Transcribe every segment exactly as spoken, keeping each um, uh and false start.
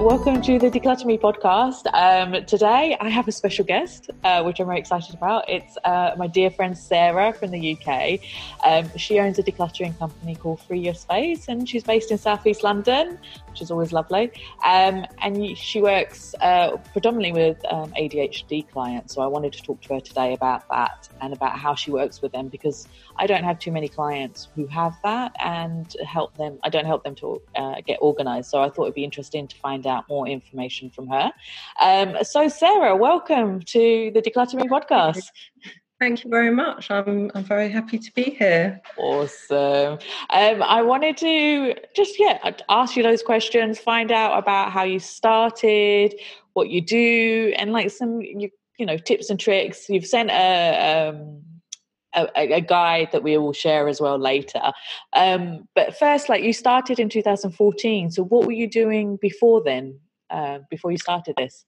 welcome to the Declutter Me podcast. Um, today I have a special guest, uh, which I'm very excited about. It's uh, my dear friend Sarah from the U K. Um, she owns a decluttering company called Free Your Space, and she's based in South East London, which is always lovely. Um, and she works uh, predominantly with um, A D H D clients. So I wanted to talk to her today about that and about how she works with them, because I don't have too many clients who have that and help them. I don't help them to uh, get organised. So I thought it'd be interesting to find out more information from her. Um, so Sarah, welcome to the Declutter Me podcast. Thank you very much. I'm I'm very happy to be here. Awesome. Um, I wanted to just, yeah, ask you those questions, find out about how you started, what you do, and like some, you, you know, tips and tricks. You've sent a, um, a, a guide that we will share as well later. Um, but first, like you started in two thousand fourteen. So what were you doing before then, uh, before you started this?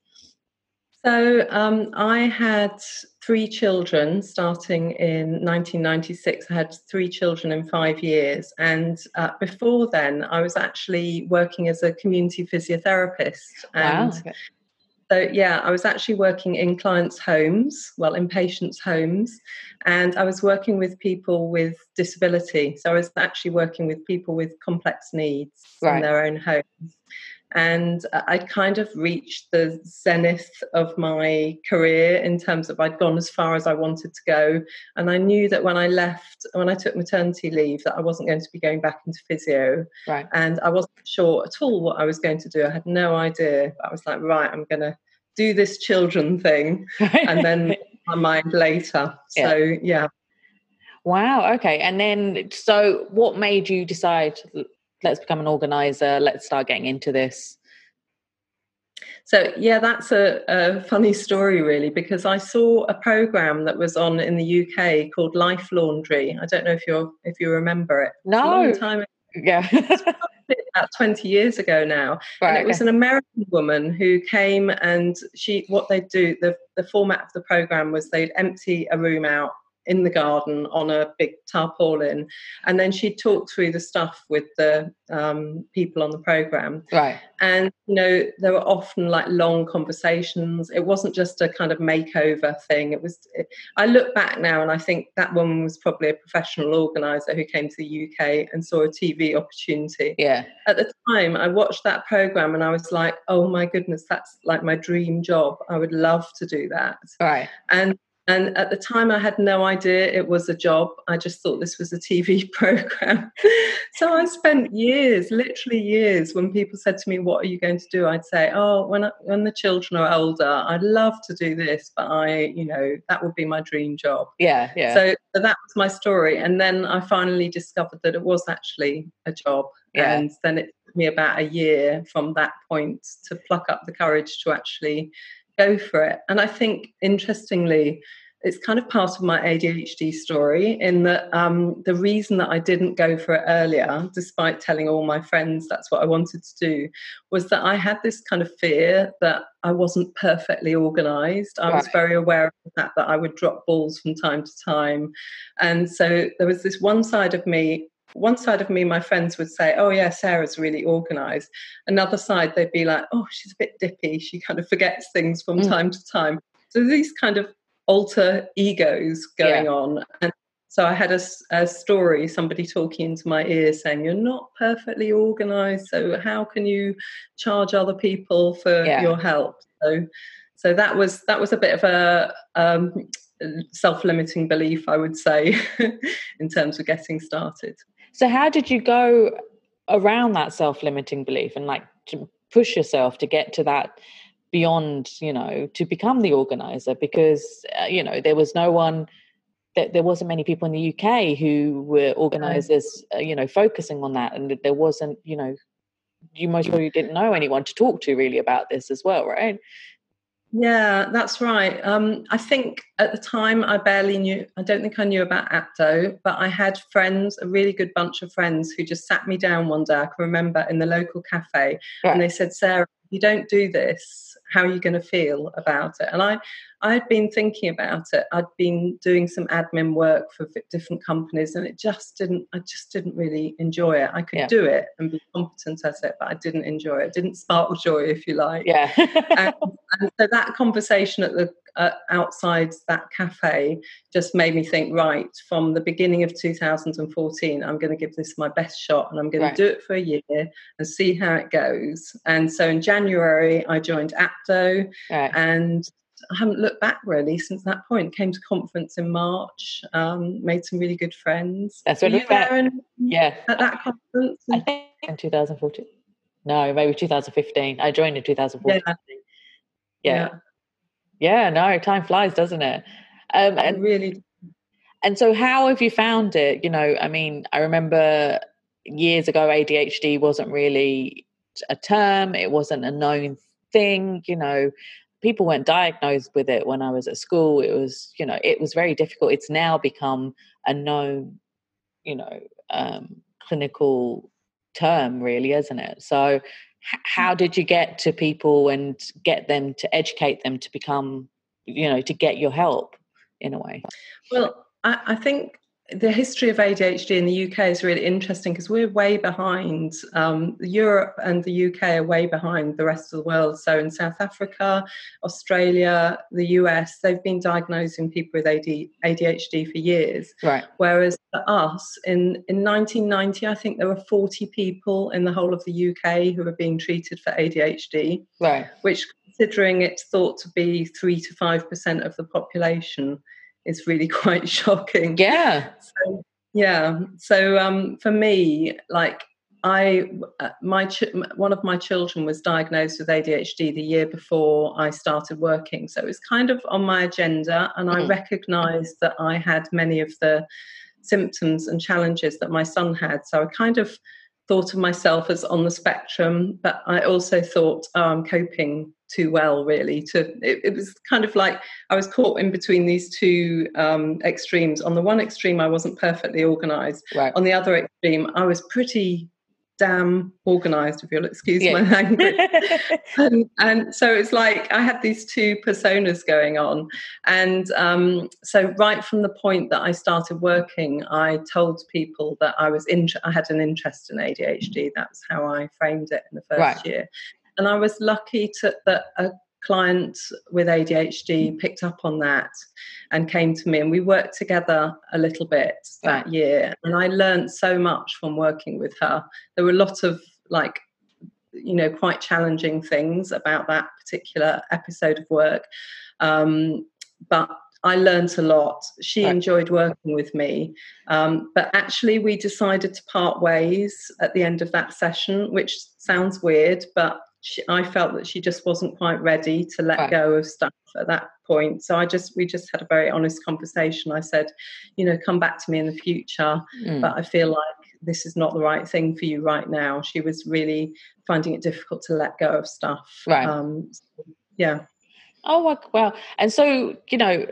So um, I had three children starting in nineteen ninety-six. I had three children in five years. And uh, before then, I was actually working as a community physiotherapist. And Wow. Okay. So, yeah, I was actually working in clients' homes, well, in patients' homes, and I was working with people with disability. So I was actually working with people with complex needs Right. in their own homes. And I'd kind of reached the zenith of my career in terms of I'd gone as far as I wanted to go. And I knew that when I left, when I took maternity leave, that I wasn't going to be going back into physio. Right. And I wasn't sure at all what I was going to do. I had no idea. But I was like, right, I'm going to do this children thing and then my mind later. Yeah. So, yeah. Wow. Okay. And then, so what made you decide, let's become an organizer, let's start getting into this? So, yeah, that's a, a funny story, really, because I saw a program that was on in the U K called Life Laundry. I don't know if you're if you remember it. No. It's a long time ago. Yeah. About twenty years ago now. Right, and it was okay. an American woman who came, and she what they'd do, the, the format of the program was they'd empty a room out in the garden on a big tarpaulin, and then she'd talk through the stuff with the um, people on the program. Right. And, you know, there were often like long conversations. It wasn't just a kind of makeover thing. It was, it, I look back now and I think that woman was probably a professional organizer who came to the U K and saw a T V opportunity. Yeah. At the time, I watched that program and I was like, oh my goodness, that's like my dream job. I would love to do that. Right. And And at the time, I had no idea it was a job. I just thought this was a T V program. So I spent years, literally years, when people said to me, what are you going to do? I'd say, oh, when I, when the children are older, I'd love to do this, but I, you know, that would be my dream job. Yeah, yeah. So, so that was my story. And then I finally discovered that it was actually a job. Yeah. And then it took me about a year from that point to pluck up the courage to actually go for it. And I think, interestingly, it's kind of part of my A D H D story in that um, the reason that I didn't go for it earlier, despite telling all my friends that's what I wanted to do, was that I had this kind of fear that I wasn't perfectly organised. I Right. was very aware of the fact that I would drop balls from time to time. And so there was this one side of me One side of me, my friends would say, oh, yeah, Sarah's really organised. Another side, they'd be like, oh, she's a bit dippy. She kind of forgets things from Mm. time to time. So these kind of alter egos going Yeah. on. And so I had a, a story, somebody talking into my ear saying, you're not perfectly organised. So how can you charge other people for Yeah. your help? So so that was that was a bit of a... Um, self-limiting belief, I would say, in terms of getting started. So how did you go around that self-limiting belief and like to push yourself to get to that beyond, you know, to become the organizer? Because, uh, you know, there was no one, there, there wasn't many people in the U K who were organizers, uh, you know, focusing on that. And there wasn't, you know, you most probably didn't know anyone to talk to really about this as well, right? Yeah, that's right. Um, I think at the time I barely knew, I don't think I knew about Apto, but I had friends, a really good bunch of friends who just sat me down one day, I can remember, in the local cafe. Right. And they said, Sarah, if you don't do this, how are you going to feel about it? And I, I had been thinking about it. I'd been doing some admin work for different companies, and it just didn't, I just didn't really enjoy it. I could yeah. do it and be competent at it, but I didn't enjoy it. It didn't spark joy, if you like. Yeah. and, and so that conversation at the uh, outside that cafe just made me think, right, from the beginning of two thousand fourteen, I'm going to give this my best shot, and I'm going right. to do it for a year and see how it goes. And so in January, I joined Apto, right. and I haven't looked back really since that point. Came to conference in March, um, made some really good friends. That's what Were you there in, yeah. at that conference? I think in two thousand fourteen. No, maybe two thousand fifteen. I joined in two thousand fourteen. Yeah. Yeah. yeah. Yeah, no, time flies, doesn't it? Um, and really. And so how have you found it? You know, I mean, I remember years ago, A D H D wasn't really a term. It wasn't a known thing. You know, people weren't diagnosed with it when I was at school. It was, you know, it was very difficult. It's now become a known, you know, um, clinical term, really, isn't it? So h- how did you get to people and get them to educate them to become, you know, to get your help in a way? Well, I, I think the history of A D H D in the U K is really interesting because we're way behind. Um, Europe and the U K are way behind the rest of the world. So in South Africa, Australia, the U S, they've been diagnosing people with A D H D for years. Right. Whereas for us, in, in nineteen ninety, I think there were forty people in the whole of the U K who were being treated for A D H D. Right. Which, considering it's thought to be three to five percent of the population, is really quite shocking. Yeah. So, yeah. So um, for me, like I, uh, my ch- one of my children was diagnosed with A D H D the year before I started working. So it was kind of on my agenda, and mm. I recognised that I had many of the symptoms and challenges that my son had. So I kind of thought of myself as on the spectrum, but I also thought, oh, I'm coping too well, really. To it, it was kind of like I was caught in between these two um, extremes. On the one extreme, I wasn't perfectly organised. Right. On the other extreme, I was pretty damn organised, if you'll excuse yeah. my language. and, and so it's like I had these two personas going on. And um, so right from the point that I started working, I told people that I was in, I had an interest in A D H D. That's how I framed it in the first right. year. And I was lucky to, that a client with A D H D picked up on that and came to me, and we worked together a little bit that right. year. And I learned so much from working with her. There were a lot of like, you know, quite challenging things about that particular episode of work. Um, but I learned a lot. She right. enjoyed working with me. Um, but actually we decided to part ways at the end of that session, which sounds weird, but She, I felt that she just wasn't quite ready to let right. go of stuff at that point. So I just, we just had a very honest conversation. I said, you know, come back to me in the future, mm. but I feel like this is not the right thing for you right now. She was really finding it difficult to let go of stuff. Right. Um, so, yeah. Oh, well, and so, you know,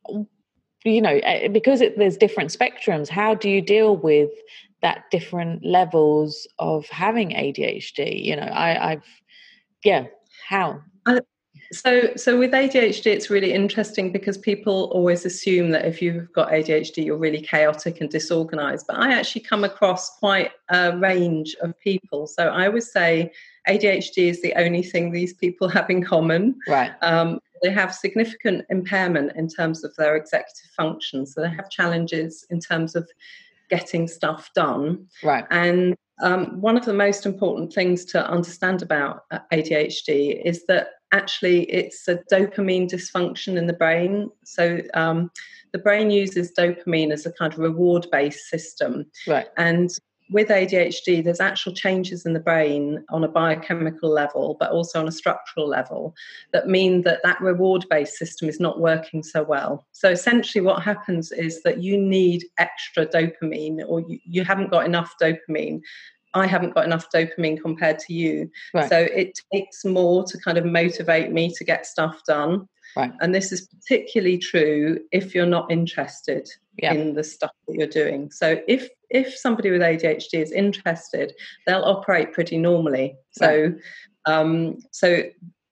you know, because it, there's different spectrums, how do you deal with that different levels of having A D H D? You know, I, I've, Yeah. How? Uh, so, so with A D H D, it's really interesting because people always assume that if you've got A D H D, you're really chaotic and disorganized. But I actually come across quite a range of people. So I would say A D H D is the only thing these people have in common. Right. Um, they have significant impairment in terms of their executive function. So they have challenges in terms of getting stuff done. Right. And um, one of the most important things to understand about A D H D is that actually it's a dopamine dysfunction in the brain. So um, the brain uses dopamine as a kind of reward-based system. Right. And with A D H D, there's actual changes in the brain on a biochemical level, but also on a structural level, that mean that that reward-based system is not working so well. So essentially what happens is that you need extra dopamine, or you, you haven't got enough dopamine. I haven't got enough dopamine compared to you. Right. So it takes more to kind of motivate me to get stuff done. Right. And this is particularly true if you're not interested yeah. in the stuff that you're doing. So if if somebody with A D H D is interested, they'll operate pretty normally. So right. um, so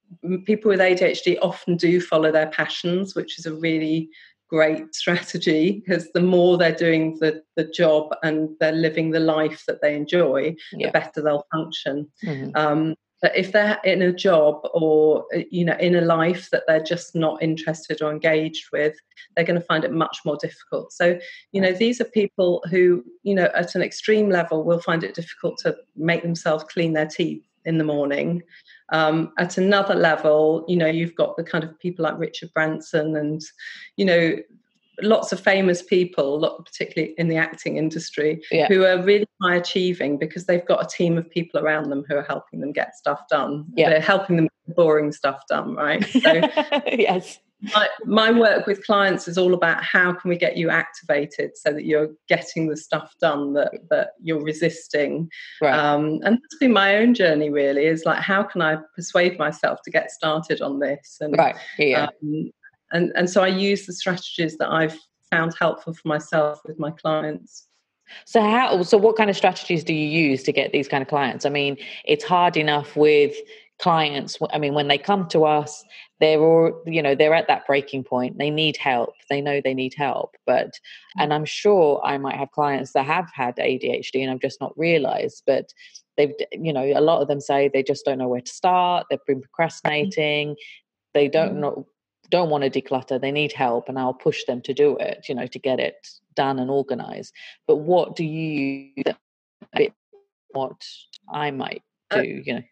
people with A D H D often do follow their passions, which is a really great strategy, because the more they're doing the, the job and they're living the life that they enjoy, yeah. the better they'll function. Mm-hmm. Um, but if they're in a job or, you know, in a life that they're just not interested or engaged with, they're going to find it much more difficult. So, you know, these are people who, you know, at an extreme level will find it difficult to make themselves clean their teeth in the morning. Um, at another level, you know, you've got the kind of people like Richard Branson and, you know, lots of famous people, lot, particularly in the acting industry, yeah. who are really high achieving because they've got a team of people around them who are helping them get stuff done. Yeah. They're helping them get boring stuff done, right? So yes. My, my work with clients is all about how can we get you activated so that you're getting the stuff done that, that you're resisting. Right. Um, and that's been my own journey, really, is like, how can I persuade myself to get started on this? And, right. Yeah. Um, and, and so I use the strategies that I've found helpful for myself with my clients. So how, so what kind of strategies do you use to get these kind of clients? I mean, it's hard enough with clients. I mean, when they come to us, they're all, you know, they're at that breaking point. They need help. They know they need help. But, and I'm sure I might have clients that have had A D H D and I've just not realized, but they've, you know, a lot of them say they just don't know where to start. They've been procrastinating. They don't know, don't want to declutter. They need help, and I'll push them to do it, you know, to get it done and organized. But what do you, what I might do, you know?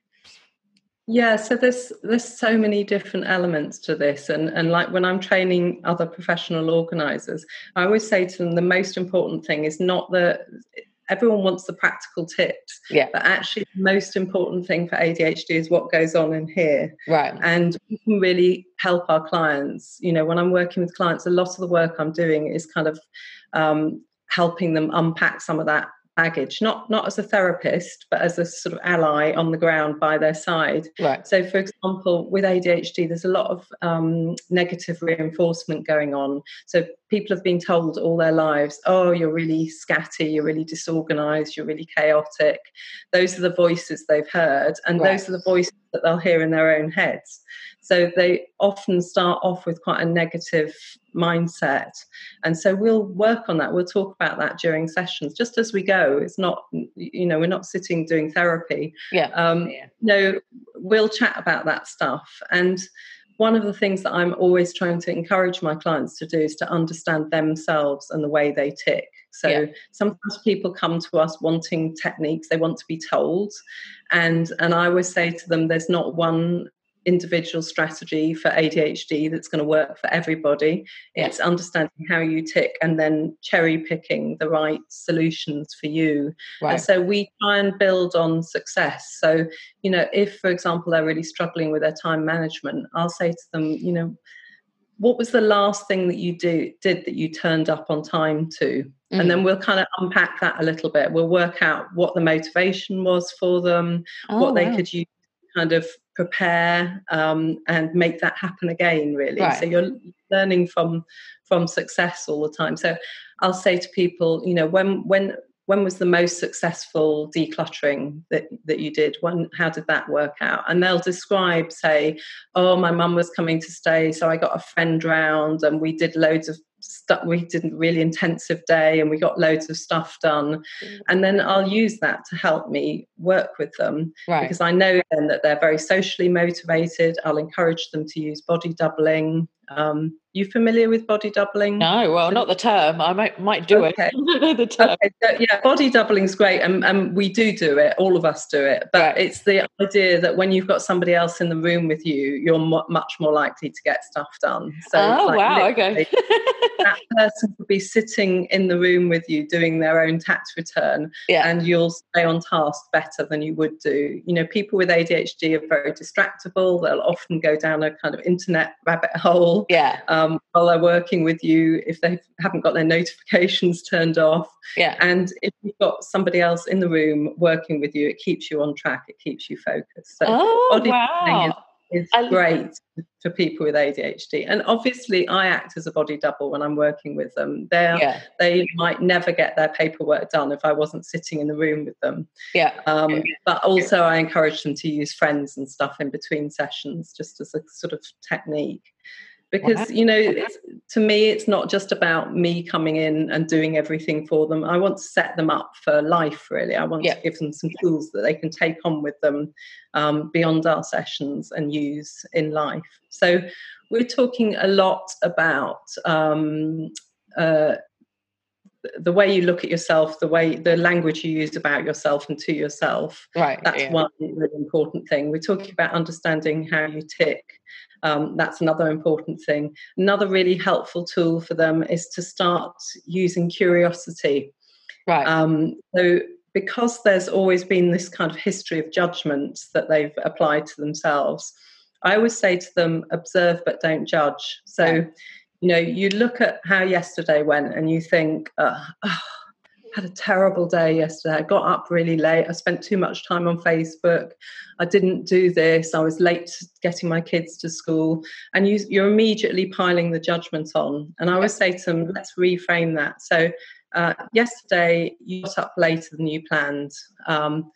Yeah, so there's there's so many different elements to this, and and like when I'm training other professional organisers, I always say to them the most important thing is not the everyone wants the practical tips, yeah, but actually the most important thing for A D H D is what goes on in here, right? And we can really help our clients. You know, when I'm working with clients, a lot of the work I'm doing is kind of um, helping them unpack some of that baggage, not not as a therapist, but as a sort of ally on the ground by their side. Right. So, for example, with A D H D, there's a lot of um, negative reinforcement going on. So people have been told all their lives, oh, you're really scatty, you're really disorganized, you're really chaotic. Those are the voices they've heard, and right. those are the voices that they'll hear in their own heads. So they often start off with quite a negative mindset. And so we'll work on that. We'll talk about that during sessions, just as we go. It's not, you know, we're not sitting doing therapy. Yeah. Um, yeah. No, we'll chat about that stuff. And one of the things that I'm always trying to encourage my clients to do is to understand themselves and the way they tick. So yeah. sometimes people come to us wanting techniques, they want to be told. And, and I always say to them, there's not one individual strategy for A D H D that's going to work for everybody. Yeah. It's understanding how you tick and then cherry picking the right solutions for you. Right. And so we try and build on success. So, you know, if, for example, they're really struggling with their time management, I'll say to them, you know, what was the last thing that you do, did that you turned up on time to? Mm. And then we'll kind of unpack that a little bit. We'll work out what the motivation was for them, oh, what they wow. could use to kind of prepare um, and make that happen again, really. Right. So you're learning from from success all the time. So I'll say to people, you know, when when when was the most successful decluttering that, that you did? When, how did that work out? And they'll describe, say, oh, my mum was coming to stay, so I got a friend round and we did loads of stuff. We did a really intensive day and we got loads of stuff done. And then I'll use that to help me work with them. Right. Because I know then that they're very socially motivated. I'll encourage them to use body doubling. Um, you familiar with body doubling? No, well, not the term. I might might do okay. it. the term. Okay, so, yeah, body doubling is great, and, and we do do it. All of us do it, but right. it's the idea that when you've got somebody else in the room with you, you're mo- much more likely to get stuff done. So, oh like, wow, okay. that person could be sitting in the room with you doing their own tax return, yeah. and you'll stay on task better than you would do. You know, people with A D H D are very distractible. They'll often go down a kind of internet rabbit hole. Yeah. Um, while they're working with you, if they haven't got their notifications turned off. Yeah. And if you've got somebody else in the room working with you, it keeps you on track. It keeps you focused. So oh, body wow. is is I, great for people with A D H D. And obviously I act as a body double when I'm working with them. They yeah. they might never get their paperwork done if I wasn't sitting in the room with them. Yeah. Um, but also I encourage them to use friends and stuff in between sessions, just as a sort of technique. Because, wow. you know, it's, to me, it's not just about me coming in and doing everything for them. I want to set them up for life, really. I want yeah. to give them some tools that they can take on with them um, beyond our sessions and use in life. So we're talking a lot about um, uh, the way you look at yourself, the way, the language you use about yourself and to yourself. Right. That's yeah. one really important thing. We're talking about understanding how you tick. Um, that's another important thing. Another really helpful tool for them is to start using curiosity. Right. Um, so because there's always been this kind of history of judgment that they've applied to themselves, I always say to them, observe but don't judge. So, yeah. you know, you look at how yesterday went and you think, uh, oh, I had a terrible day yesterday. I got up really late. I spent too much time on Facebook. I didn't do this. I was late getting my kids to school. And you, you're immediately piling the judgment on. And I always say to them, let's reframe that. So uh, yesterday you got up later than you planned. Um,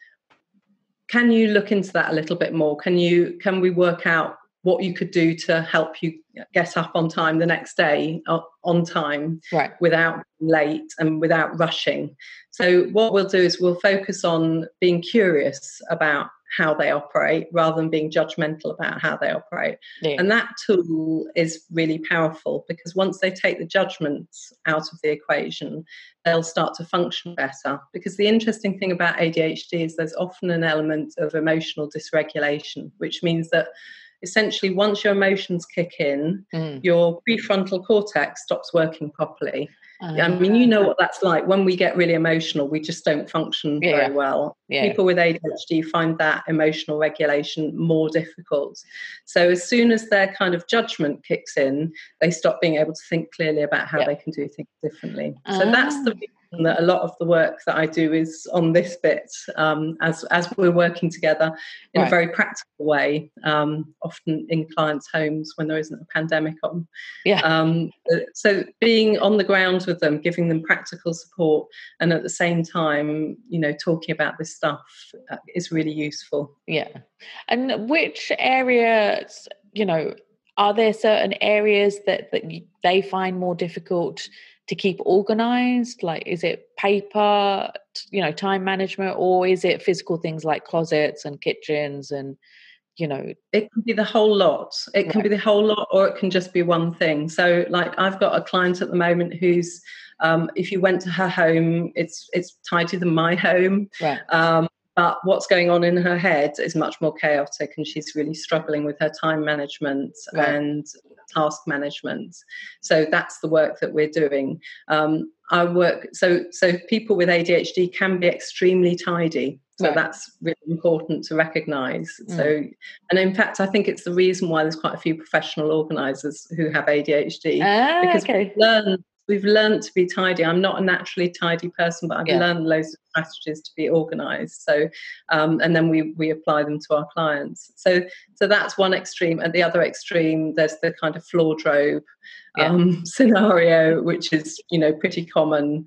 can you look into that a little bit more? Can you, can we work out what you could do to help you get up on time the next day, uh, on time, right. without late and without rushing. So what we'll do is we'll focus on being curious about how they operate rather than being judgmental about how they operate. Yeah. And that tool is really powerful because once they take the judgments out of the equation, they'll start to function better. Because the interesting thing about A D H D is there's often an element of emotional dysregulation, which means that essentially, once your emotions kick in, mm. your prefrontal cortex stops working properly. Uh, I mean, you know what that's like. When we get really emotional, we just don't function yeah, very yeah. well. Yeah. People with A D H D find that emotional regulation more difficult. So as soon as their kind of judgment kicks in, they stop being able to think clearly about how yeah. they can do things differently. Uh. So that's the reason that a lot of the work that I do is on this bit, um, as as we're working together in right. a very practical way, um, often in clients' homes when there isn't a pandemic on. Yeah. Um, so being on the ground with them, giving them practical support, and at the same time, you know, talking about this stuff uh, is really useful. Yeah. And which areas, you know, are there certain areas that, that they find more difficult to keep organized? Like, is it paper, you know, time management, or is it physical things like closets and kitchens and, you know? It can be the whole lot. It can right. be the whole lot, or it can just be one thing. So like I've got a client at the moment who's, um, if you went to her home, it's it's tidier than my home. Right. Um, but what's going on in her head is much more chaotic, and she's really struggling with her time management right. and task management. So that's the work that we're doing. Um, I work, so so people with A D H D can be extremely tidy. So right. that's really important to recognise. Mm. So, and in fact, I think it's the reason why there's quite a few professional organisers who have A D H D ah, because okay. we've learned we've learned to be tidy. I'm not a naturally tidy person, but I've yeah. learned loads of strategies to be organised. So, um, and then we we apply them to our clients. So, so that's one extreme. At the other extreme, there's the kind of wardrobe um, yeah. scenario, which is you know pretty common.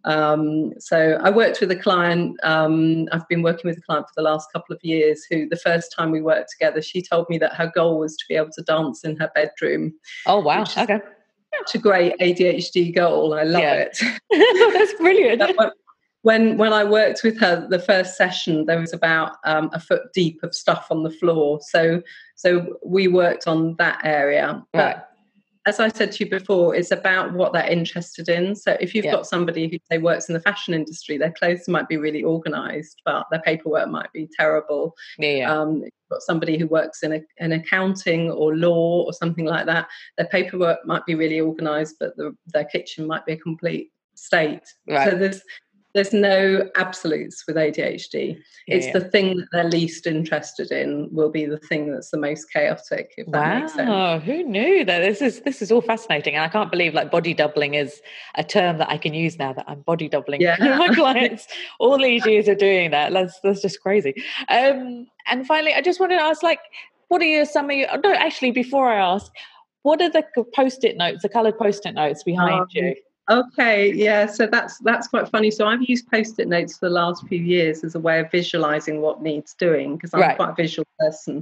Um, so I worked with a client, um, I've been working with a client for the last couple of years who the first time we worked together, she told me that her goal was to be able to dance in her bedroom. Oh, wow. Okay. Such a great A D H D goal. I love yeah. it. That's brilliant. when, when I worked with her, the first session, there was about um, a foot deep of stuff on the floor. So, so we worked on that area. Right. But as I said to you before, it's about what they're interested in. So if you've yeah. got somebody who, say, works in the fashion industry, their clothes might be really organised, but their paperwork might be terrible. Yeah, yeah. Um, if you've got somebody who works in, a, in accounting or law or something like that, their paperwork might be really organised, but the, their kitchen might be a complete state. Right. So there's There's no absolutes with A D H D. Yeah, it's yeah. the thing that they're least interested in will be the thing that's the most chaotic, if that wow, makes sense. Wow, who knew that? This is this is all fascinating. And I can't believe like body doubling is a term that I can use now that I'm body doubling yeah. my clients. All these years of doing that. That's that's just crazy. Um, and finally, I just wanted to ask, like, what are your, some of your, no, actually, before I ask, what are the post-it notes, the coloured post-it notes behind um, you? Okay, yeah, so that's that's quite funny. So I've used post-it notes for the last few years as a way of visualising what needs doing, because I'm right. quite a visual person.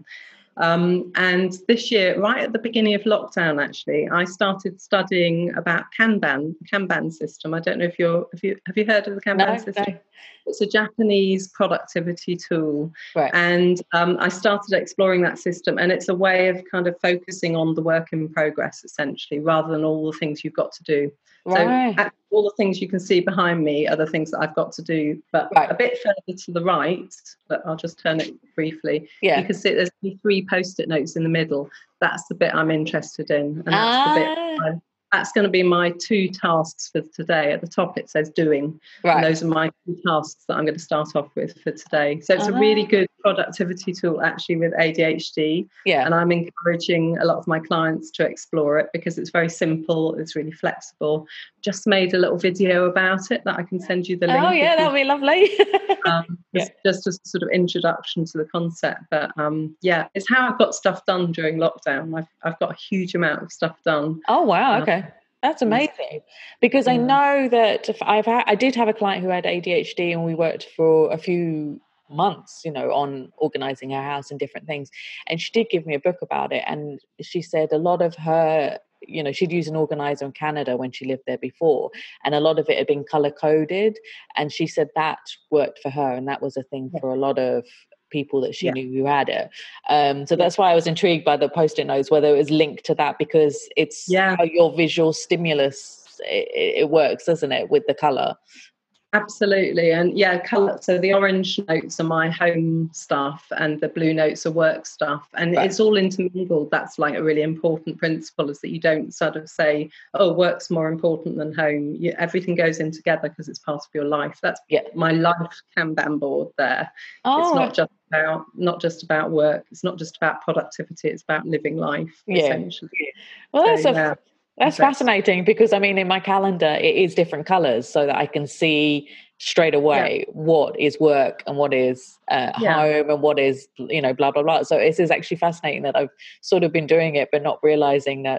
Um, and this year, right at the beginning of lockdown, actually, I started studying about Kanban, the Kanban system. I don't know if you're, if you have you heard of the Kanban no, system? No. It's a Japanese productivity tool. Right. And um, I started exploring that system, and it's a way of kind of focusing on the work in progress, essentially, rather than all the things you've got to do. Right. So all the things you can see behind me are the things that I've got to do, but right. a bit further to the right, but I'll just turn it briefly. Yeah. You can see there's three post-it notes in the middle. That's the bit I'm interested in. And that's ah. the bit I'm, that's going to be my two tasks for today. At the top it says doing. Right. And those are my two tasks that I'm going to start off with for today. So it's uh-huh. a really good productivity tool actually with A D H D. Yeah. And I'm encouraging a lot of my clients to explore it because it's very simple, it's really flexible. Just made a little video about it that I can send you the link. Oh yeah, that would be lovely. um, yeah. just, just as a sort of introduction to the concept. But um, yeah, it's how I've got stuff done during lockdown. I've, I've got a huge amount of stuff done. Oh wow, okay. Um, That's amazing, because yeah. I know that if I've had, I did have a client who had A D H D, and we worked for a few months, you know, on organizing her house and different things. And she did give me a book about it. And she said a lot of her, you know, she'd used an organizer in Canada when she lived there before, and a lot of it had been color coded. And she said that worked for her, and that was a thing for a lot of people that she yeah. knew who had it. Um, so yeah. that's why I was intrigued by the post-it notes, whether it was linked to that, because it's yeah. how your visual stimulus, it, it works, doesn't it, with the color? Absolutely. And yeah, colour. So the orange notes are my home stuff and the blue notes are work stuff. And right. it's all intermingled. That's like a really important principle, is that you don't sort of say, oh, work's more important than home. You, everything goes in together because it's part of your life. That's yeah. my life Kanban board there. Oh. It's not just about not just about work. It's not just about productivity. It's about living life, yeah. essentially. Well, that's so, a yeah. That's fascinating, because I mean, in my calendar, it is different colors so that I can see straight away yeah. what is work and what is uh, yeah. home and what is, you know, blah, blah, blah. So it is actually fascinating that I've sort of been doing it, but not realizing that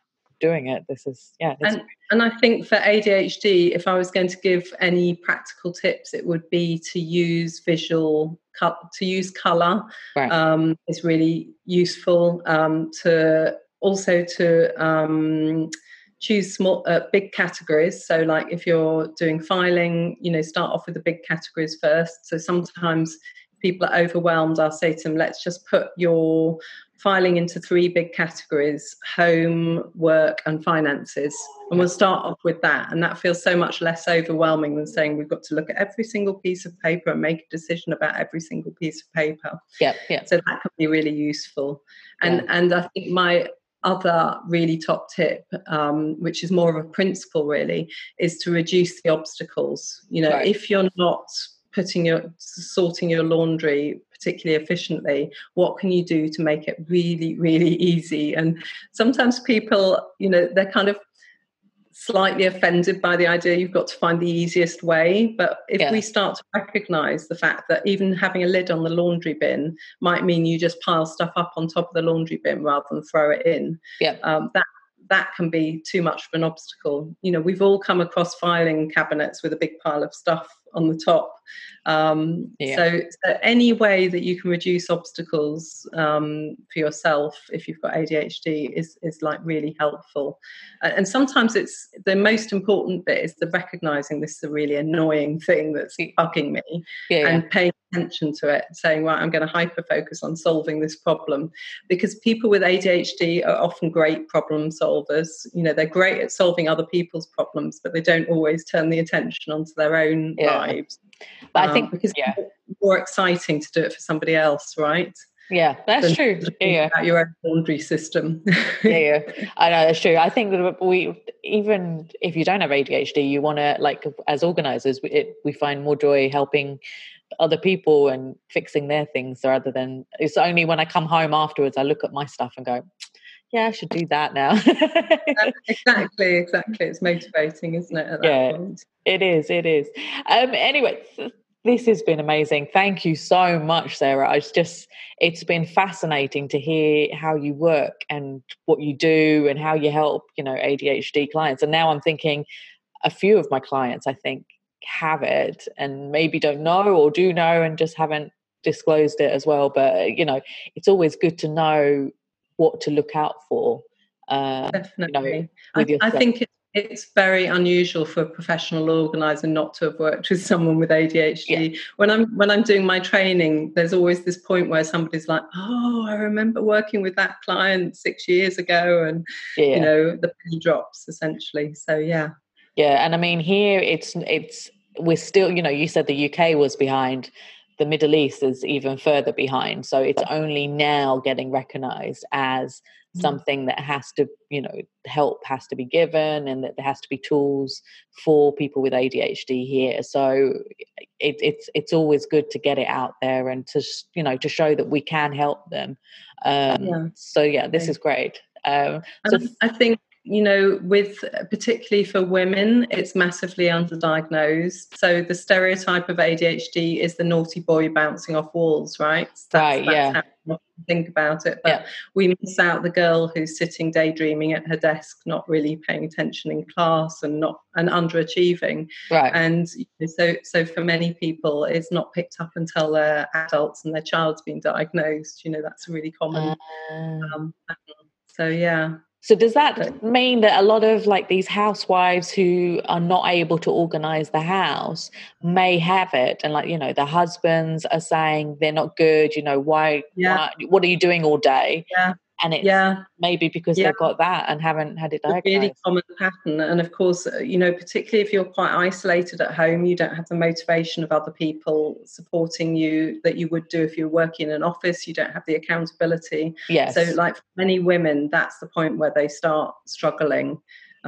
doing it, this is, yeah. And, and I think for A D H D, if I was going to give any practical tips, it would be to use visual, to use color. Right. Um, is really useful um, to... Also to um, choose small, uh, big categories. So like if you're doing filing, you know, start off with the big categories first. So sometimes people are overwhelmed. I'll say to them, let's just put your filing into three big categories: home, work, and finances. And we'll start off with that. And that feels so much less overwhelming than saying we've got to look at every single piece of paper and make a decision about every single piece of paper. Yeah, yeah. So that can be really useful. And yeah. and I think my other really top tip, um, which is more of a principle really, is to reduce the obstacles. You know, right. if you're not putting your sorting your laundry particularly efficiently, what can you do to make it really, really easy? And sometimes people, you know, they're kind of slightly offended by the idea you've got to find the easiest way. But if yeah. we start to recognize the fact that even having a lid on the laundry bin might mean you just pile stuff up on top of the laundry bin rather than throw it in, yeah. um, that that can be too much of an obstacle. You know, we've all come across filing cabinets with a big pile of stuff on the top. Um, yeah. so, so any way that you can reduce obstacles um, for yourself if you've got A D H D is, is like really helpful. Uh, and sometimes it's the most important bit is the recognizing this is a really annoying thing that's bugging me yeah, and yeah. paying attention to it, saying, right, I'm going to hyper focus on solving this problem, because people with A D H D are often great problem solvers. You know, they're great at solving other people's problems, but they don't always turn the attention onto their own yeah. lives. But um, I think because yeah. it's more exciting to do it for somebody else, right? Yeah, that's true. Yeah, about your own laundry system. yeah, yeah, I know that's true. I think that we, even if you don't have A D H D, you want to, like, as organisers, we, it, we find more joy helping other people and fixing their things, rather than it's only when I come home afterwards I look at my stuff and go, yeah, I should do that now. exactly, exactly. It's motivating, isn't it? At that yeah, point. it is. It is. Um, anyway. This has been amazing. Thank you so much, Sarah. It's just, it's been fascinating to hear how you work and what you do and how you help, you know, A D H D clients. And now I'm thinking a few of my clients, I think, have it and maybe don't know or do know and just haven't disclosed it as well. But, you know, it's always good to know what to look out for. Um, Definitely. You know, with I, I yourself. think it, it's very unusual for a professional organizer not to have worked with someone with A D H D. Yeah. When I'm when I'm doing my training, there's always this point where somebody's like, "Oh, I remember working with that client six years ago," and Yeah. you know, the penny drops essentially. So yeah. Yeah, and I mean here it's it's we're still, you know, you said the U K was behind, the Middle East is even further behind. So it's only now getting recognized as something that has to, you know, help has to be given and that there has to be tools for people with A D H D here. So it, it's it's always good to get it out there and to, you know, to show that we can help them. Um, Yeah. so yeah, this is great. Um, so And I think, you know, with particularly for women, it's massively underdiagnosed. So the stereotype of A D H D is the naughty boy bouncing off walls, right? That's right, that's yeah, how we often think about it. But yeah. we miss out the girl who's sitting daydreaming at her desk, not really paying attention in class and not and underachieving. Right. And so so for many people, it's not picked up until they're adults and their child's been diagnosed. You know, that's a really common Uh, um, pattern. So yeah. So does that But, mean that a lot of like these housewives who are not able to organize the house may have it, and like, you know, the husbands are saying they're not good, you know, why, yeah, why what are you doing all day? yeah, And it's yeah, maybe because yeah. they've got that and haven't had it A really diagnosed. common pattern. And of course, uh, you know, particularly if you're quite isolated at home, you don't have the motivation of other people supporting you that you would do if you were working in an office. You don't have the accountability. So Yes. like for many women, that's the point where they start struggling.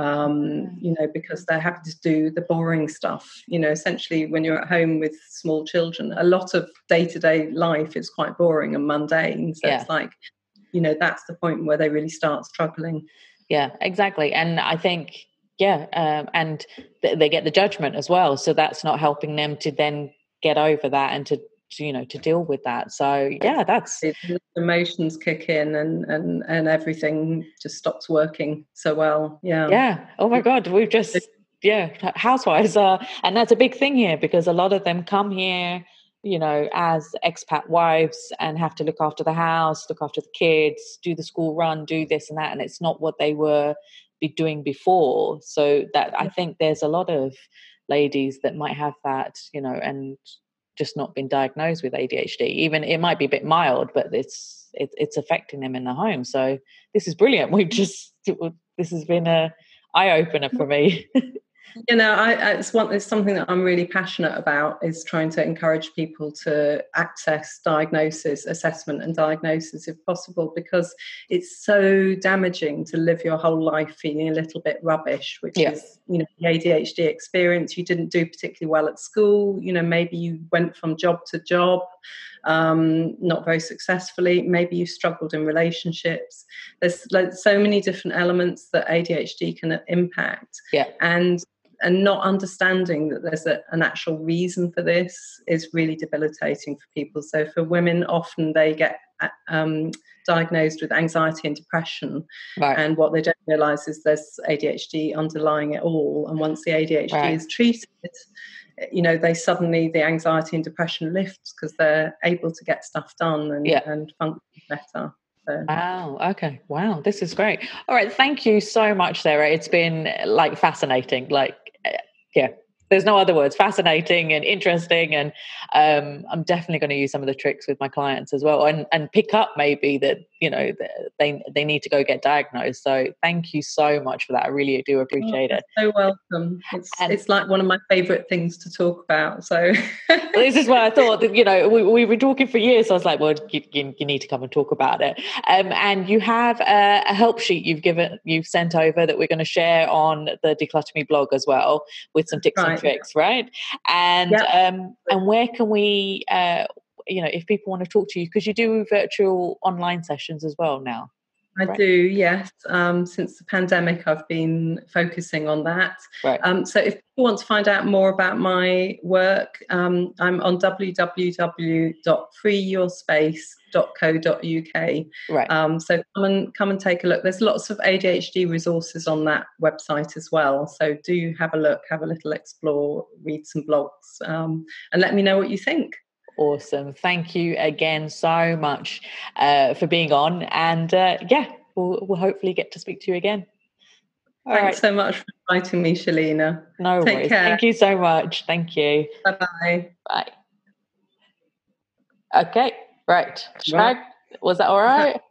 Um, you know, because they're having to do the boring stuff. You know, essentially when you're at home with small children, a lot of day-to-day life is quite boring and mundane. So Yeah. it's like, you know, that's the point where they really start struggling. Yeah, exactly. And I think, yeah, um, and th- they get the judgment as well. So that's not helping them to then get over that and to, to you know, to deal with that. So yeah, that's The emotions kick in and, and, and everything just stops working so well. Yeah. yeah. Oh my God, we've just, yeah, housewives are, and that's a big thing here because a lot of them come here, you know, as expat wives and have to look after the house, look after the kids, do the school run, do this and that. And it's not what they were be doing before. So that I think there's a lot of ladies that might have that, you know, and just not been diagnosed with A D H D. Even it might be a bit mild, but it's it, it's affecting them in the home. So this is brilliant. We've just this has been a eye opener for me. You know, I, I, it's one. It's something that I'm really passionate about. Is trying to encourage people to access diagnosis, assessment, and diagnosis if possible, because it's so damaging to live your whole life feeling a little bit rubbish, which Yeah. is, you know, the A D H D experience. You didn't do particularly well at school. You know, maybe you went from job to job, um, not very successfully. Maybe you struggled in relationships. There's like so many different elements that A D H D can impact. Yeah. And and not understanding that there's a, an actual reason for this is really debilitating for people. So for women, often they get um, diagnosed with anxiety and depression. Right. And what they don't realise is there's A D H D underlying it all. And once the A D H D Right. is treated, you know, they suddenly, the anxiety and depression lifts because they're able to get stuff done and, Yeah. and function better. So. Wow. Okay. Wow. This is great. All right. Thank you so much, Sarah. It's been like fascinating. Like, yeah, there's no other words. Fascinating and interesting. And um, I'm definitely going to use some of the tricks with my clients as well, and and pick up maybe that, you know, they they need to go get diagnosed. So thank you so much for that. I really do appreciate oh, it. So welcome. It's And it's like one of my favourite things to talk about. So this is what I thought that, you know, we, we were talking for years. So I was like, well, you, you, you need to come and talk about it. Um, and you have a, a help sheet you've given, you've sent over that we're going to share on the Declutter Me blog as well with some tips right. and tricks, right? And Yep. um, and where can we, uh, you know, if people want to talk to you, because you do virtual online sessions as well now. I right. do, yes. Um, since the pandemic, I've been focusing on that. Right. Um, so if people want to find out more about my work, um, I'm on w w w dot free your space dot co dot u k. Right. Um, so come and come and take a look. There's lots of A D H D resources on that website as well. So do have a look, have a little explore, read some blogs, um, and let me know what you think. Awesome. Thank you again so much uh, for being on. And uh, yeah, we'll, we'll hopefully get to speak to you again. All Thanks right. so much for inviting me, Shalina. No Take worries. care. Thank you so much. Thank you. Bye-bye. Bye. Okay. Right. Shrag, was that all right?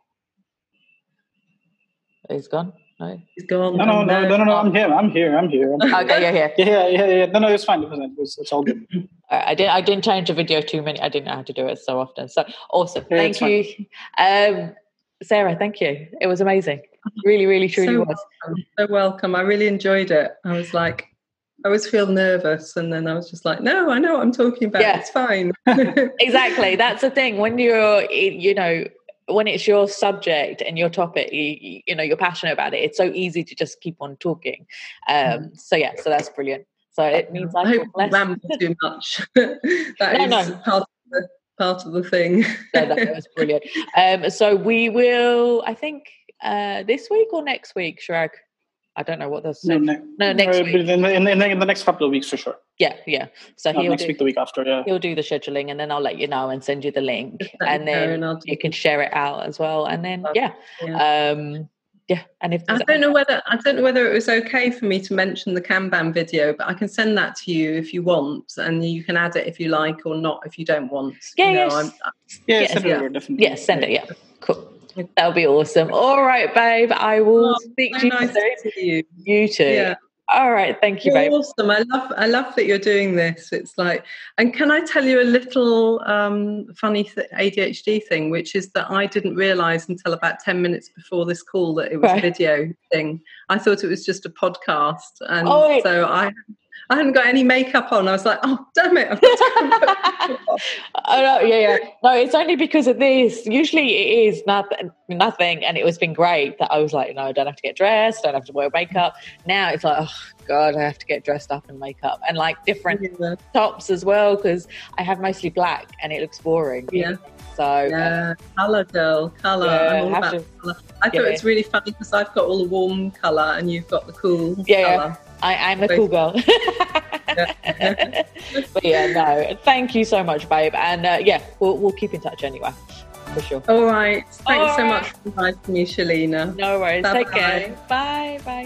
He's gone. No, he's gone. No, no, no, no, no, no. I'm here. I'm here. I'm here. I'm here. Okay, you're here. Yeah, yeah, yeah. No, no, it's fine. It was, it was, it's all good. I didn't. I didn't change the video too many. I didn't know how to do it so often. So awesome. Yeah, thank you, um, Sarah. Thank you. It was amazing. Really, really, truly so was. Welcome. So welcome. I really enjoyed it. I was like, I always feel nervous, and then I was just like, no, I know what I'm talking about. Yeah. It's fine. Exactly. That's the thing. When you're, you know, when it's your subject and your topic, you, you know, you're passionate about it. It's so easy to just keep on talking. Um, mm. So yeah, so that's brilliant. So it means I, I hope I ramble too much. that no, is no. part of the part of the thing. No, that was brilliant. Um, so we will, I think, uh, this week or next week, Shrag. I don't know what that's. No, no, no, next uh, week. In the, in, the, in the next couple of weeks for sure. Yeah, yeah. So Not he'll next do, week, the week after. Yeah, he'll do the scheduling, and then I'll let you know and send you the link, and then and you can share it out as well. And then yeah, yeah. um, yeah. And if I don't know whether I don't know whether it was okay for me to mention the Kanban video, but I can send that to you if you want, and you can add it if you like or not if you don't want. Yeah, you know, yes. I'm, yeah, yes, send yeah. it over, definitely. Yeah, send it. Yeah, cool. That'll be awesome. All right, babe. I will oh, speak so to you nice soon. To see you. You too. Yeah. All right. Thank you, You're babe. Awesome. I love. I love that you're doing this. It's like, and can I tell you a little um, funny th- A D H D thing, which is that I didn't realise until about ten minutes before this call that it was right. a video thing. I thought it was just a podcast, and oh, so I. I hadn't got any makeup on. I was like, oh, damn it. I've got to oh, no, yeah, yeah. No, it's only because of this. Usually it is nothing, nothing, and it was been great that I was like, no, I don't have to get dressed, don't have to wear makeup. Now it's like, oh, God, I have to get dressed up in makeup. And like different yeah. tops as well, because I have mostly black and it looks boring. Yeah. So yeah, colour, girl, colour. Yeah, I'm all about to, colour. I yeah. thought it's really funny because I've got all the warm colour and you've got the cool yeah, colour. Yeah. I, I'm a cool girl. But yeah, no, thank you so much, babe. And uh, yeah, we'll, we'll keep in touch anyway, for sure. All right. Thanks All so right. much for inviting me, Shalina. No worries. Bye-bye. Take care. Bye. Bye.